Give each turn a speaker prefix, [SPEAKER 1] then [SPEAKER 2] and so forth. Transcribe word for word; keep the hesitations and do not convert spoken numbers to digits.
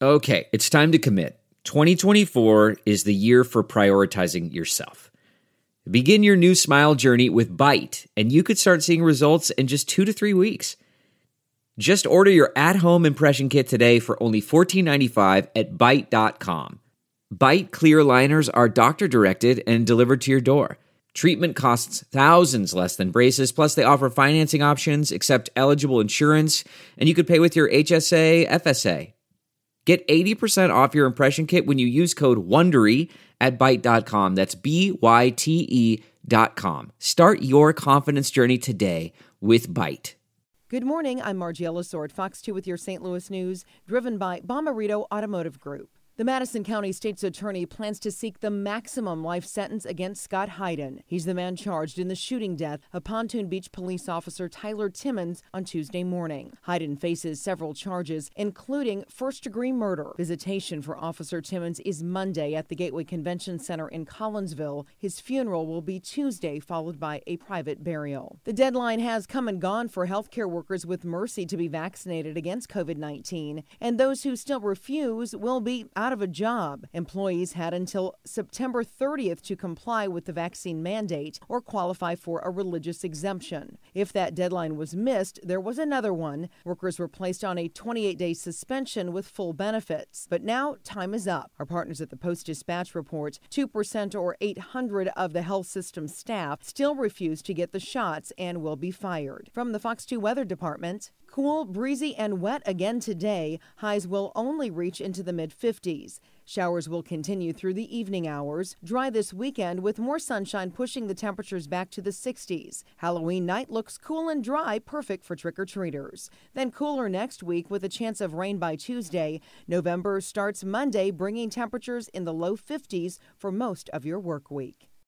[SPEAKER 1] Okay, it's time to commit. twenty twenty-four is the year for prioritizing yourself. Begin your new smile journey with Byte, and you could start seeing results in just two to three weeks. Just order your at-home impression kit today for only fourteen ninety-five at byte dot com. Byte clear aligners are doctor-directed and delivered to your door. Treatment costs thousands less than braces, plus they offer financing options, accept eligible insurance, and you could pay with your H S A, F S A. Get eighty percent off your impression kit when you use code WONDERY at byte dot com. That's B Y T E dot com. Start your confidence journey today with Byte.
[SPEAKER 2] Good morning, I'm Margiela Sword, Fox two with your Saint Louis news, driven by Bomarito Automotive Group. The Madison County State's Attorney plans to seek the maximum life sentence against Scott Hayden. He's the man charged in the shooting death of Pontoon Beach police officer Tyler Timmons on Tuesday morning. Hayden faces several charges, including first-degree murder. Visitation for Officer Timmons is Monday at the Gateway Convention Center in Collinsville. His funeral will be Tuesday, followed by a private burial. The deadline has come and gone for healthcare workers with Mercy to be vaccinated against COVID nineteen, and those who still refuse will be out of a job. Employees had until September thirtieth to comply with the vaccine mandate or qualify for a religious exemption. If that deadline was missed, there was another one. Workers were placed on a twenty-eight day suspension with full benefits. But now time is up. Our partners at the Post-Dispatch report two percent or eight hundred of the health system staff still refuse to get the shots and will be fired. From the Fox two Weather Department, cool, breezy, and wet again today. Highs will only reach into the mid fifties. Showers will continue through the evening hours. Dry this weekend with more sunshine pushing the temperatures back to the sixties. Halloween night looks cool and dry, perfect for trick-or-treaters. Then cooler next week with a chance of rain by Tuesday. November starts Monday, bringing temperatures in the low fifties for most of your work week.